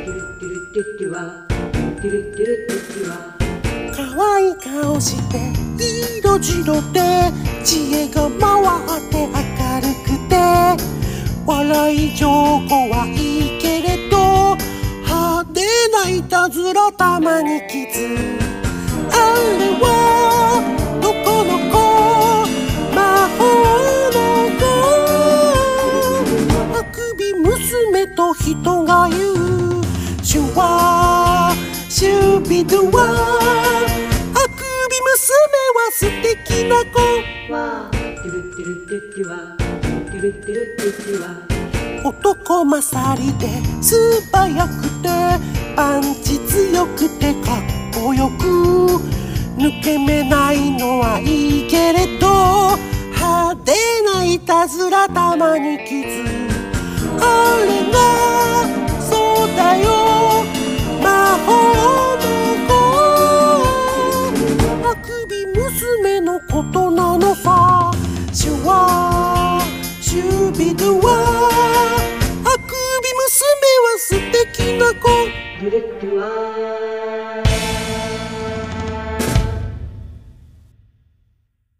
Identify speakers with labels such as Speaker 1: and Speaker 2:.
Speaker 1: 可愛い顔して色白で知恵が回って明るくて笑い上手はいいけれど派手ないたずらたまにきつあれはどこの子魔法の子あくび娘と人が言うシュワシュビドゥワあくび娘は素敵な子男勝りで素早くてパンチ強くてかっこよく抜け目ないのはいいけれど派手ないたずらたまにきつあれがそうだよ魔法の子あくび娘のことなのさシュワーシュビドゥワーあくび娘は素敵な子